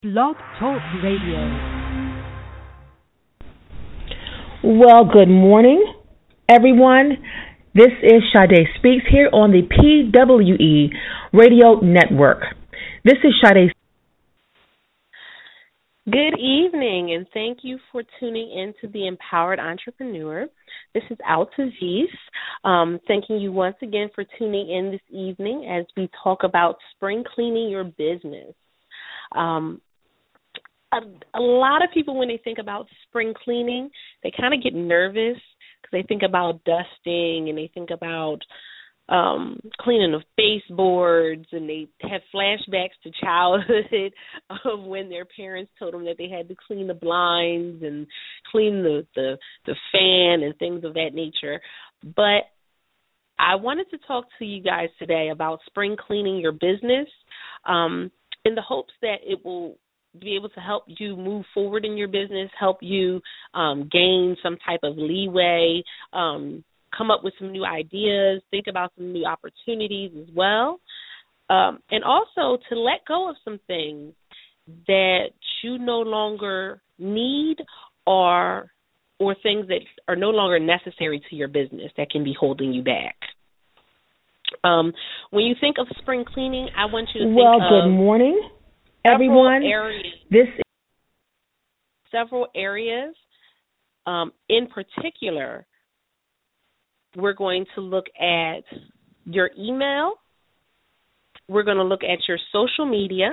Blog Talk Radio. Well, good morning, everyone. This is Sade Speaks here on the PWE Radio Network. This is Sade. Good evening, and thank you for tuning in to The Empowered Entrepreneur. This is Altaviz. Thanking you once again for tuning in this evening as we talk about spring cleaning your business. A lot of people, when they think about spring cleaning, they kind of get nervous because they think about dusting and they think about cleaning of baseboards, and they have flashbacks to childhood of when their parents told them that they had to clean the blinds and clean the fan and things of that nature. But I wanted to talk to you guys today about spring cleaning your business in the hopes that it will be able to help you move forward in your business, help you gain some type of leeway, come up with some new ideas, think about some new opportunities as well, and also to let go of some things that you no longer need or things that are no longer necessary to your business that can be holding you back. When you think of spring cleaning, I want you to think of good morning, everyone. Several areas. In particular, we're going to look at your email. We're going to look at your social media.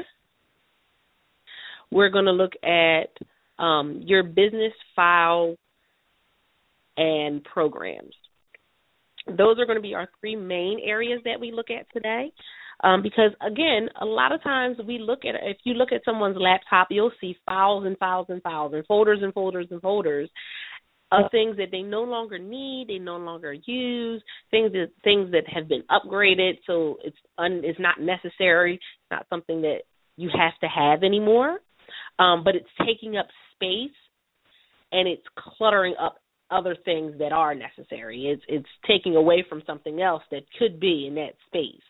We're going to look at your business file and programs. Those are going to be our three main areas that we look at today. Because, again, a lot of times if you look at someone's laptop, you'll see files and files and files and folders and folders and folders of things that they no longer need, they no longer use, things that have been upgraded, so it's not necessary, it's not something that you have to have anymore, but it's taking up space and it's cluttering up other things that are necessary. It's taking away from something else that could be in that space.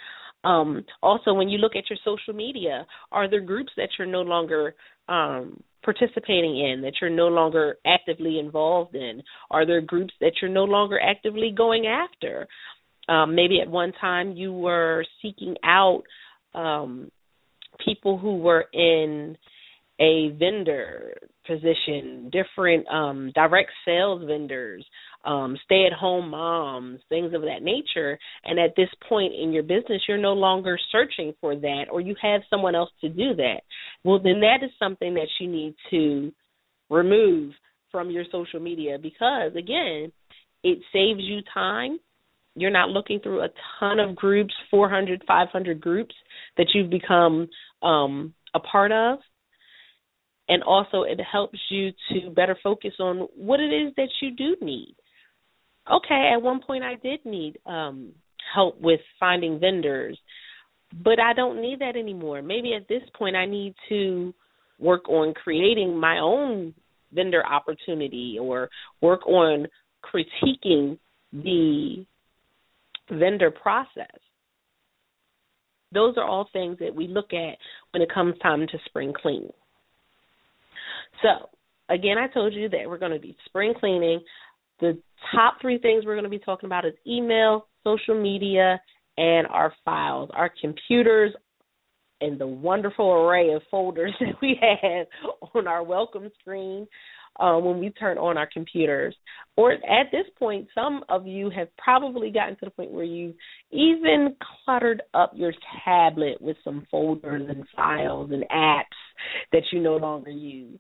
Also, when you look at your social media, are there groups that you're no longer participating in, that you're no longer actively involved in? Are there groups that you're no longer actively going after? Maybe at one time you were seeking out people who were in a vendor position, different direct sales vendors, stay-at-home moms, things of that nature, and at this point in your business, you're no longer searching for that, or you have someone else to do that. Well, then that is something that you need to remove from your social media because, again, it saves you time. You're not looking through a ton of groups, 400, 500 groups that you've become a part of. And also it helps you to better focus on what it is that you do need. Okay, at one point I did need help with finding vendors, but I don't need that anymore. Maybe at this point I need to work on creating my own vendor opportunity or work on critiquing the vendor process. Those are all things that we look at when it comes time to spring clean. So, again, I told you that we're going to be spring cleaning. The top three things we're going to be talking about is email, social media, and our files, our computers, and the wonderful array of folders that we have on our welcome screen when we turn on our computers. Or at this point, some of you have probably gotten to the point where you've even cluttered up your tablet with some folders and files and apps that you no longer use.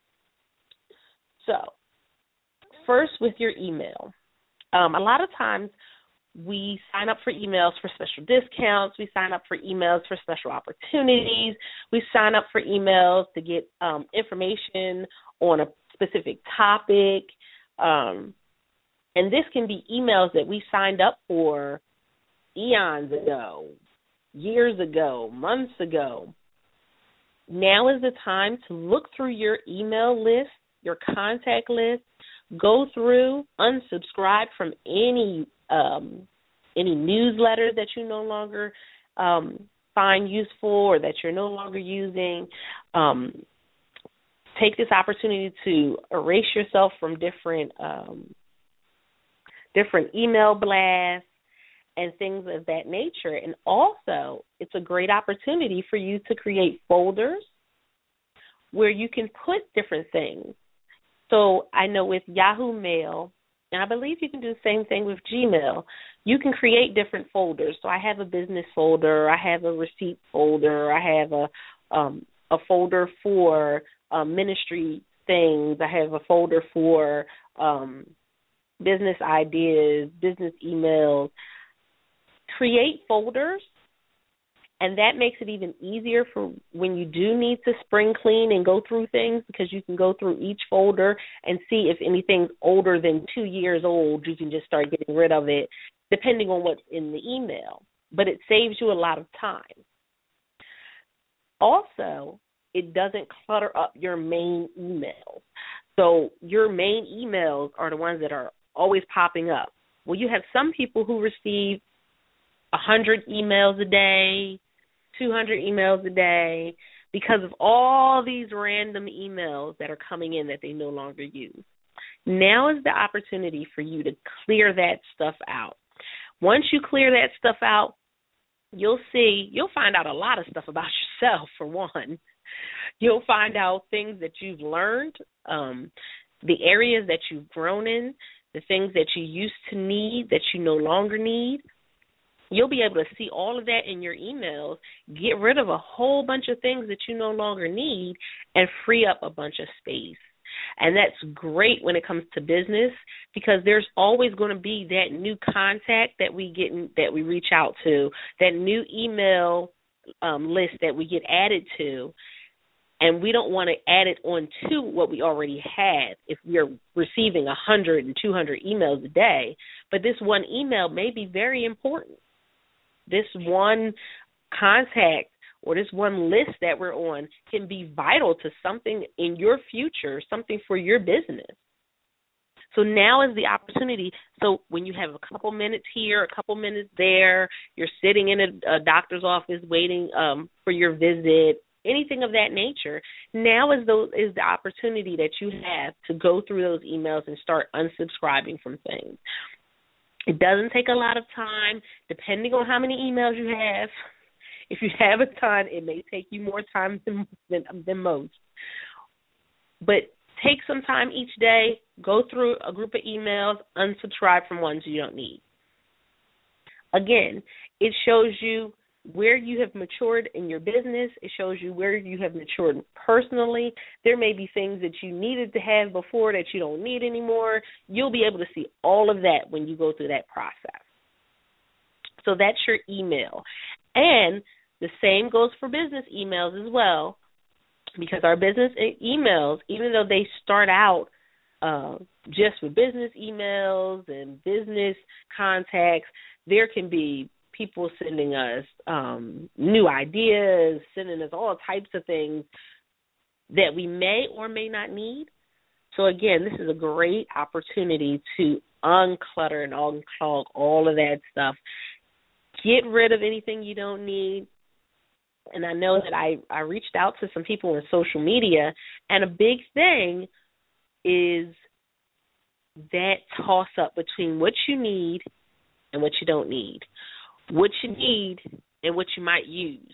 So, first with your email. A lot of times we sign up for emails for special discounts. We sign up for emails for special opportunities. We sign up for emails to get information on a specific topic. And this can be emails that we signed up for eons ago, years ago, months ago. Now is the time to look through your email list, your contact list, go through, unsubscribe from any newsletter that you no longer find useful or that you're no longer using. Take this opportunity to erase yourself from different email blasts and things of that nature. And also, it's a great opportunity for you to create folders where you can put different things. So I know with Yahoo Mail, and I believe you can do the same thing with Gmail, you can create different folders. So I have a business folder, I have a receipt folder, I have a folder for ministry things, I have a folder for business ideas, business emails. Create folders, and that makes it even easier for when you do need to spring clean and go through things, because you can go through each folder and see if anything's older than 2 years old. You can just start getting rid of it depending on what's in the email, but it saves you a lot of time. Also, it doesn't clutter up your main emails. So your main emails are the ones that are always popping up. Well, you have some people who receive 100 emails a day, 200 emails a day, because of all these random emails that are coming in that they no longer use. Now is the opportunity for you to clear that stuff out. Once you clear that stuff out, you'll find out a lot of stuff about yourself, for one. You'll find out things that you've learned, the areas that you've grown in, the things that you used to need that you no longer need. You'll be able to see all of that in your emails, get rid of a whole bunch of things that you no longer need, and free up a bunch of space. And that's great when it comes to business, because there's always going to be that new contact that we get that we reach out to, that new email list that we get added to, and we don't want to add it on to what we already have if we're receiving 100 and 200 emails a day. But this one email may be very important. This one contact or this one list that we're on can be vital to something in your future, something for your business. So now is the opportunity. So when you have a couple minutes here, a couple minutes there, you're sitting in a doctor's office waiting for your visit, anything of that nature, now is the opportunity that you have to go through those emails and start unsubscribing from things. It doesn't take a lot of time, depending on how many emails you have. If you have a ton, it may take you more time than most. But take some time each day, go through a group of emails, unsubscribe from ones you don't need. Again, it shows you where you have matured in your business. It shows you where you have matured personally. There may be things that you needed to have before that you don't need anymore. You'll be able to see all of that when you go through that process. So that's your email. And the same goes for business emails as well, because our business emails, even though they start out just with business emails and business contacts, there can be people sending us new ideas, sending us all types of things that we may or may not need. So, again, this is a great opportunity to unclutter and unclog all of that stuff. Get rid of anything you don't need. And I know that I reached out to some people on social media, and a big thing is that toss-up between what you need and what you don't need, what you need and what you might use.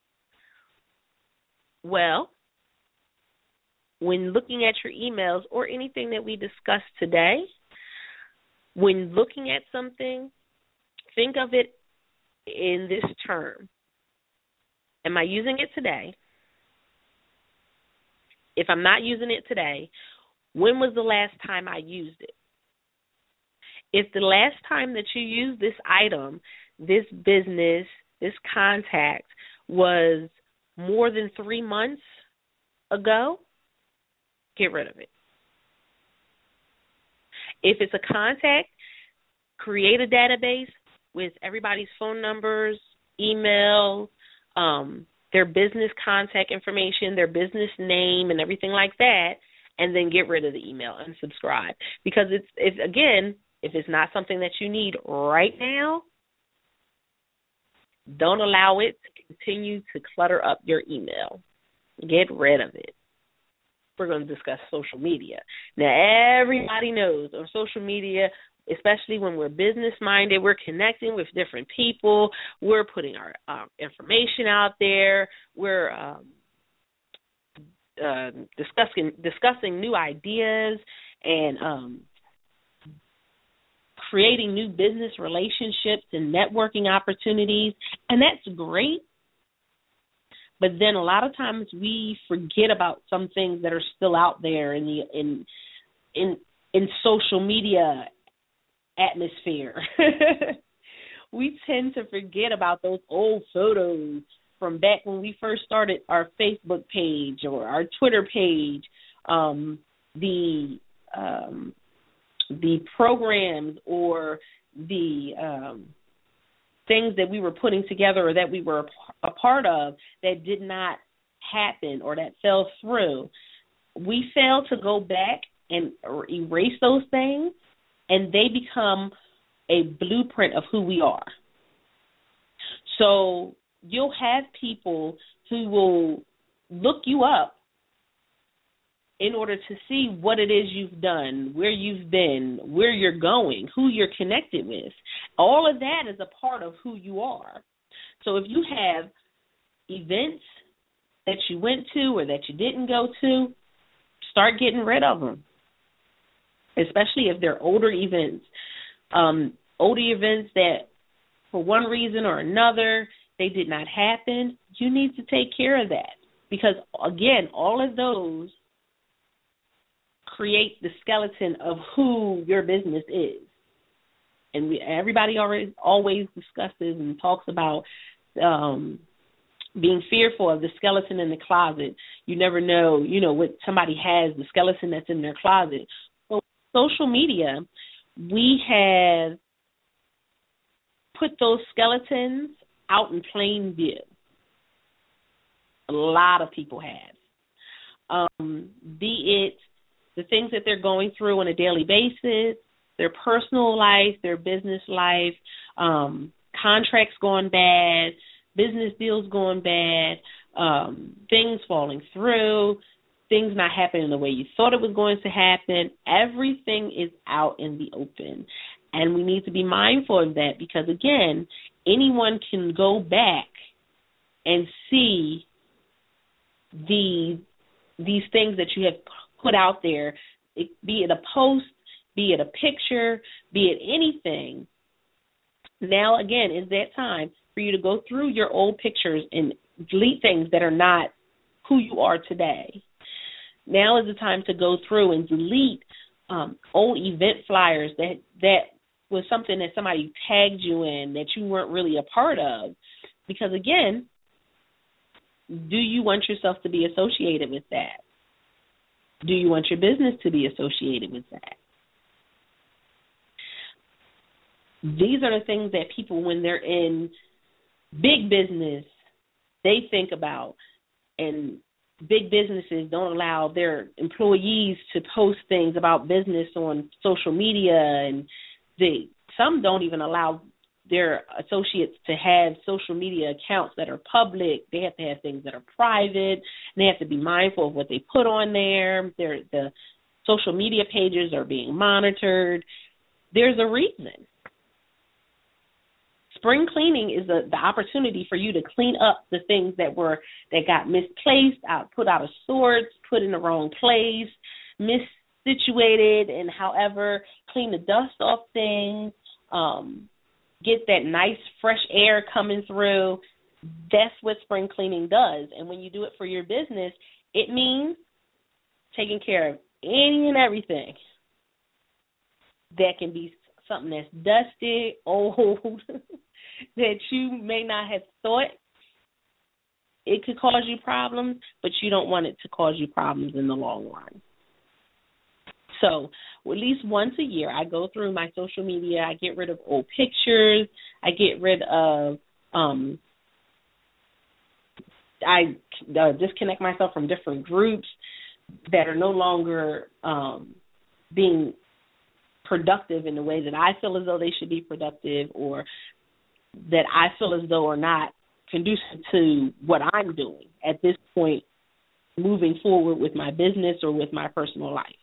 Well, when looking at your emails or anything that we discussed today, when looking at something, think of it in this term. Am I using it today? If I'm not using it today, when was the last time I used it? If the last time that you used this item, this business, this contact was more than 3 months ago, get rid of it. If it's a contact, create a database with everybody's phone numbers, email, their business contact information, their business name, and everything like that, and then get rid of the email, unsubscribe. Because if it's not something that you need right now, Don't allow it to continue to clutter up your email. Get rid of it. We're going to discuss social media. Now, everybody knows on social media, especially when we're business-minded, we're connecting with different people. We're putting our information out there. We're discussing new ideas and creating new business relationships and networking opportunities, and that's great. But then a lot of times we forget about some things that are still out there in social media atmosphere. We tend to forget about those old photos from back when we first started our Facebook page or our Twitter page, the programs or the things that we were putting together or that we were a part of that did not happen or that fell through. We fail to go back and erase those things, and they become a blueprint of who we are. So you'll have people who will look you up in order to see what it is you've done, where you've been, where you're going, who you're connected with. All of that is a part of who you are. So if you have events that you went to or that you didn't go to, start getting rid of them, especially if they're older events. Older events that for one reason or another they did not happen, you need to take care of that because, again, all of those create the skeleton of who your business is. And everybody always discusses and talks about being fearful of the skeleton in the closet. You never know, what somebody has, the skeleton that's in their closet. So social media, we have put those skeletons out in plain view. A lot of people have. Be it the things that they're going through on a daily basis, their personal life, their business life, contracts going bad, business deals going bad, things falling through, things not happening the way you thought it was going to happen. Everything is out in the open. And we need to be mindful of that because, again, anyone can go back and see these things that you have put out there, be it a post, be it a picture, be it anything. Now, again, is that time for you to go through your old pictures and delete things that are not who you are today. Now is the time to go through and delete old event flyers that was something that somebody tagged you in that you weren't really a part of. Because, again, do you want yourself to be associated with that? Do you want your business to be associated with that? These are the things that people, when they're in big business, they think about. And big businesses don't allow their employees to post things about business on social media, and some don't even allow their associates to have social media accounts that are public. They have to have things that are private, and they have to be mindful of what they put on there. The social media pages are being monitored. There's a reason. Spring cleaning is the opportunity for you to clean up the things that got misplaced, put out of sorts, put in the wrong place, missituated, and however, clean the dust off things, get that nice fresh air coming through. That's what spring cleaning does. And when you do it for your business, it means taking care of any and everything that can be something that's dusty, old, that you may not have thought it could cause you problems, but you don't want it to cause you problems in the long run. So at least once a year, I go through my social media. I get rid of old pictures. I get rid of I disconnect myself from different groups that are no longer being productive in the way that I feel as though they should be productive, or that I feel as though are not conducive to what I'm doing at this point, moving forward with my business or with my personal life.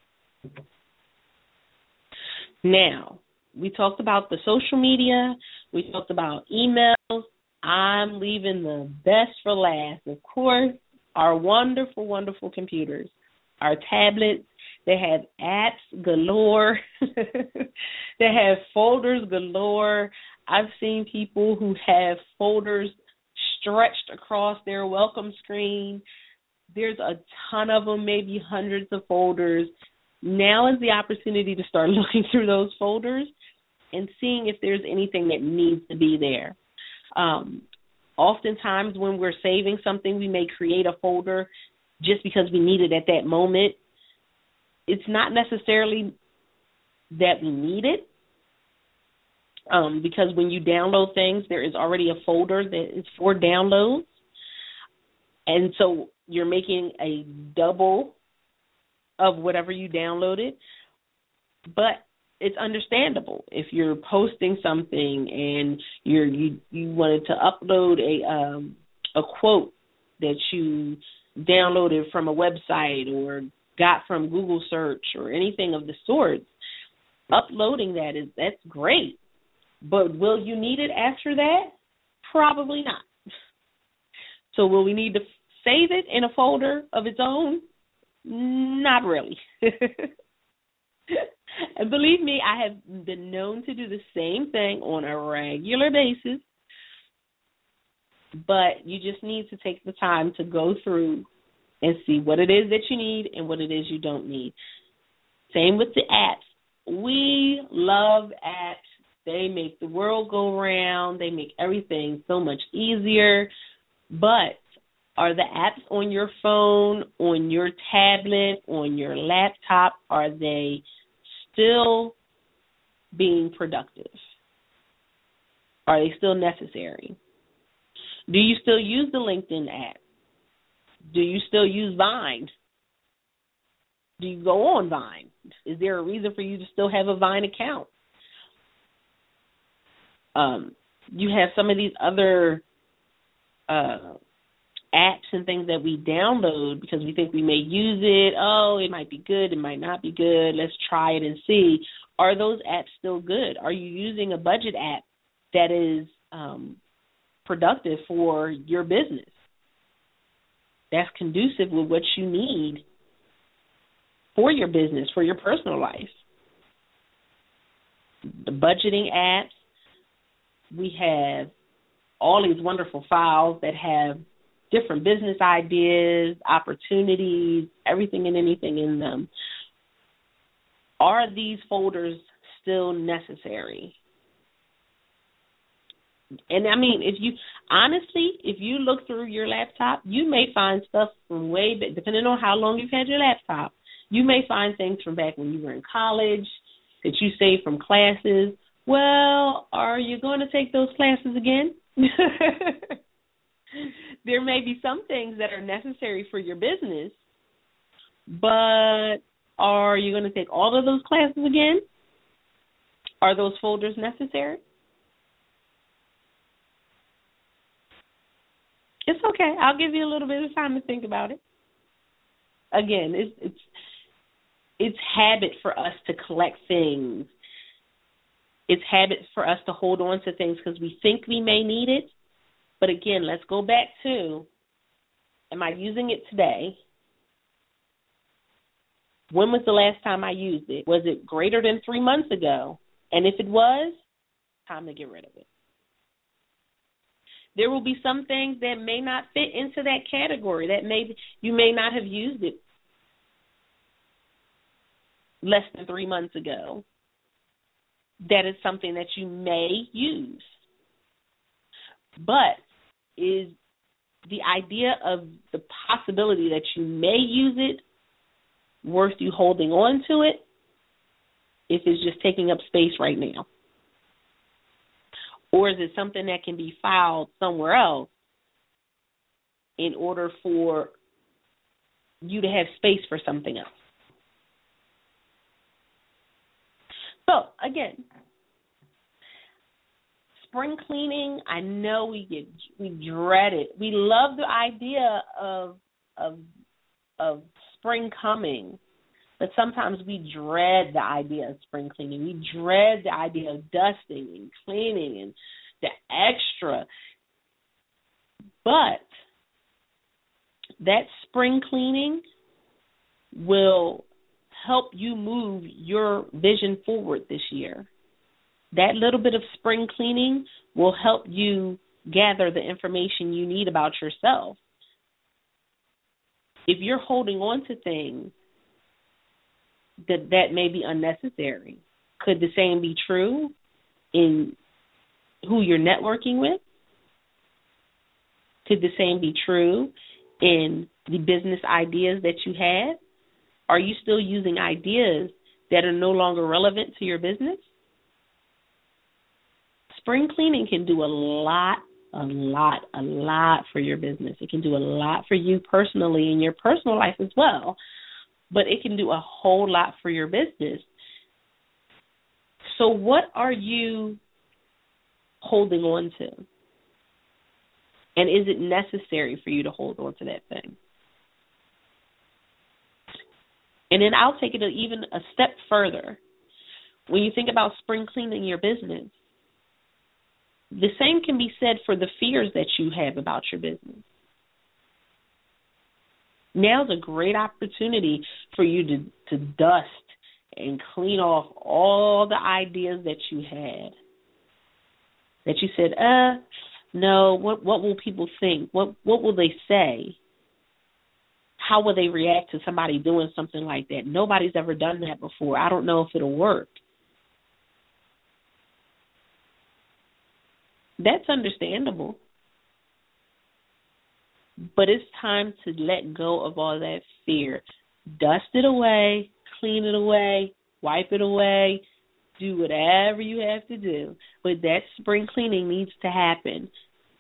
Now, we talked about the social media. We talked about emails. I'm leaving the best for last. Of course, our wonderful, wonderful computers, our tablets. They have apps galore. They have folders galore. I've seen people who have folders stretched across their welcome screen. There's a ton of them, maybe hundreds of folders. Now is the opportunity to start looking through those folders and seeing if there's anything that needs to be there. Oftentimes when we're saving something, we may create a folder just because we need it at that moment. It's not necessarily that we need it, because when you download things, there is already a folder that is for downloads. And so you're making a double of whatever you downloaded. But it's understandable if you're posting something and you wanted to upload a quote that you downloaded from a website or got from Google search or anything of the sort. Uploading that's great. But will you need it after that? Probably not. So will we need to save it in a folder of its own? Not really. And believe me, I have been known to do the same thing on a regular basis, but you just need to take the time to go through and see what it is that you need and what it is you don't need. Same with the apps. We love apps. They make the world go round. They make everything so much easier. But are the apps on your phone, on your tablet, on your laptop, are they still being productive? Are they still necessary? Do you still use the LinkedIn app? Do you still use Vine? Do you go on Vine? Is there a reason for you to still have a Vine account? You have some of these other apps and things that we download because we think we may use it. Oh, it might be good. It might not be good. Let's try it and see. Are those apps still good? Are you using a budget app that is productive for your business? That's conducive with what you need for your business, for your personal life. The budgeting apps, we have all these wonderful files that have different business ideas, opportunities, everything and anything in them. Are these folders still necessary? And I mean, if you look through your laptop, you may find stuff from way back, depending on how long you've had your laptop. You may find things from back when you were in college that you saved from classes. Well, are you going to take those classes again? There may be some things that are necessary for your business, but are you going to take all of those classes again? Are those folders necessary? It's okay. I'll give you a little bit of time to think about it. Again, it's habit for us to collect things. It's habit for us to hold on to things because we think we may need it. But again, let's go back to, am I using it today? When was the last time I used it? Was it greater than 3 months ago? And if it was, time to get rid of it. There will be some things that may not fit into that category. You may not have used it less than 3 months ago. That is something that you may use. But is the idea of the possibility that you may use it worth you holding on to it if it's just taking up space right now? Or is it something that can be filed somewhere else in order for you to have space for something else? So, again, spring cleaning, I know we dread it. We love the idea of spring coming, but sometimes we dread the idea of spring cleaning. We dread the idea of dusting and cleaning and the extra. But that spring cleaning will help you move your vision forward this year. That little bit of spring cleaning will help you gather the information you need about yourself. If you're holding on to things that may be unnecessary, could the same be true in who you're networking with? Could the same be true in the business ideas that you had? Are you still using ideas that are no longer relevant to your business? Spring cleaning can do a lot for your business. It can do a lot for you personally in your personal life as well, but it can do a whole lot for your business. So what are you holding on to? And is it necessary for you to hold on to that thing? And then I'll take it even a step further. When you think about spring cleaning your business, the same can be said for the fears that you have about your business. Now's a great opportunity for you to dust and clean off all the ideas that you had. That you said, no, what will people think? What will they say? How will they react to somebody doing something like that? Nobody's ever done that before. I don't know if it'll work. That's understandable. But it's time to let go of all that fear. Dust it away, clean it away, wipe it away, do whatever you have to do. But that spring cleaning needs to happen.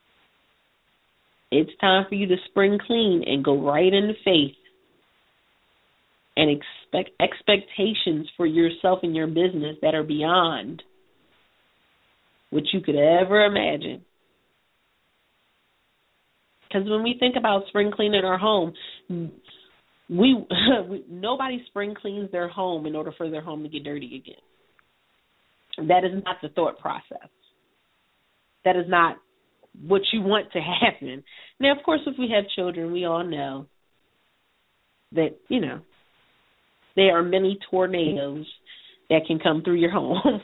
It's time for you to spring clean and go right into faith and expect expectations for yourself and your business that are beyond what you could ever imagine. Because when we think about spring cleaning our home, nobody spring cleans their home in order for their home to get dirty again. That is not the thought process. That is not what you want to happen. Now, of course, if we have children, we all know that, there are many tornadoes that can come through your home.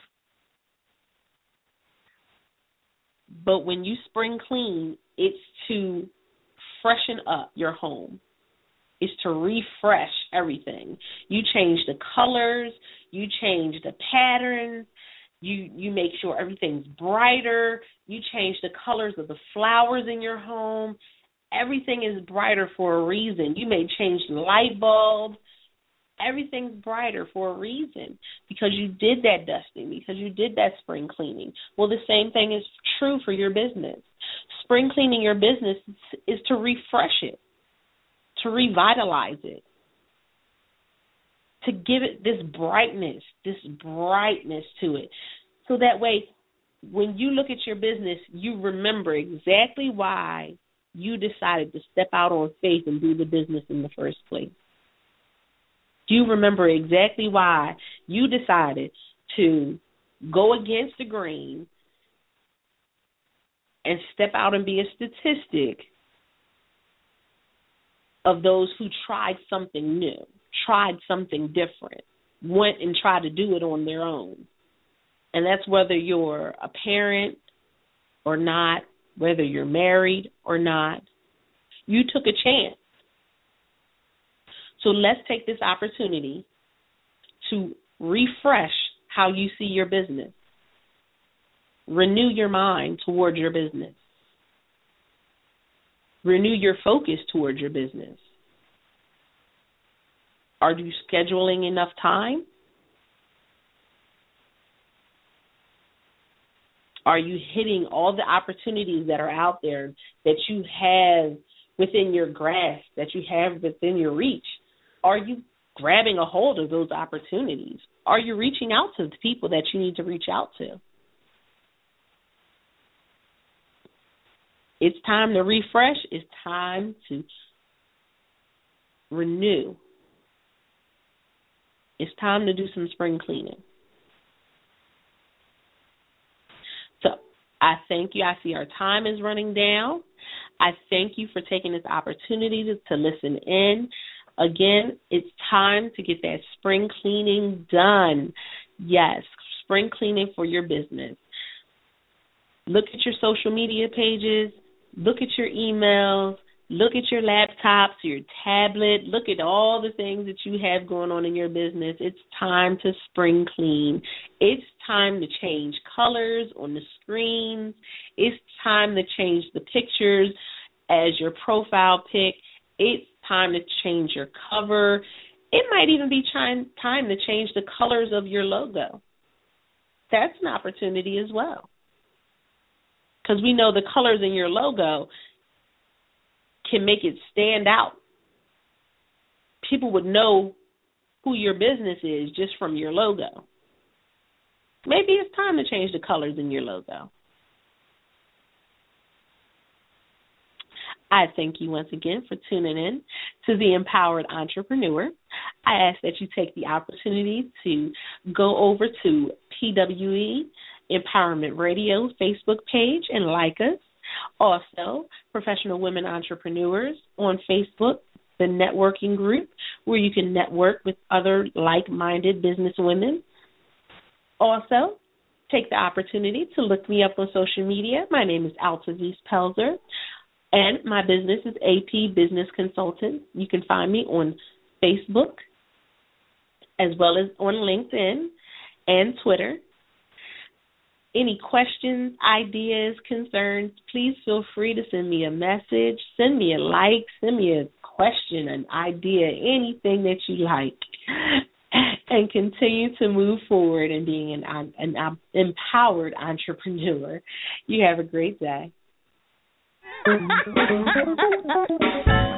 But when you spring clean, it's to freshen up your home. It's to refresh everything. You change the colors, you change the patterns, you make sure everything's brighter, you change the colors of the flowers in your home. Everything is brighter for a reason. You may change the light bulbs. Everything's brighter for a reason because you did that dusting, because you did that spring cleaning. Well, the same thing is true for your business. Spring cleaning your business is to refresh it, to revitalize it, to give it this brightness to it. So that way, when you look at your business, you remember exactly why you decided to step out on faith and do the business in the first place. You remember exactly why you decided to go against the grain and step out and be a statistic of those who tried something new, tried something different, went and tried to do it on their own. And that's whether you're a parent or not, whether you're married or not. You took a chance. So let's take this opportunity to refresh how you see your business. Renew your mind towards your business. Renew your focus towards your business. Are you scheduling enough time? Are you hitting all the opportunities that are out there that you have within your grasp, that you have within your reach? Are you grabbing a hold of those opportunities? Are you reaching out to the people that you need to reach out to? It's time to refresh. It's time to renew. It's time to do some spring cleaning. So I thank you. I see our time is running down. I thank you for taking this opportunity to listen in. Again, it's time to get that spring cleaning done. Yes, spring cleaning for your business. Look at your social media pages. Look at your emails. Look at your laptops, your tablet. Look at all the things that you have going on in your business. It's time to spring clean. It's time to change colors on the screens. It's time to change the pictures as your profile pic. It's time to change your cover. It might even be time to change the colors of your logo. That's an opportunity as well. Because we know the colors in your logo can make it stand out. People would know who your business is just from your logo. Maybe it's time to change the colors in your logo. I thank you once again for tuning in to The Empowered Entrepreneur. I ask that you take the opportunity to go over to PWE Empowerment Radio Facebook page and like us. Also, Professional Women Entrepreneurs on Facebook, the networking group where you can network with other like-minded business women. Also, take the opportunity to look me up on social media. My name is Altavise Pelzer, and my business is AP Business Consultant. You can find me on Facebook as well as on LinkedIn and Twitter. Any questions, ideas, concerns, please feel free to send me a message, send me a like, send me a question, an idea, anything that you like, and continue to move forward in being an empowered entrepreneur. You have a great day.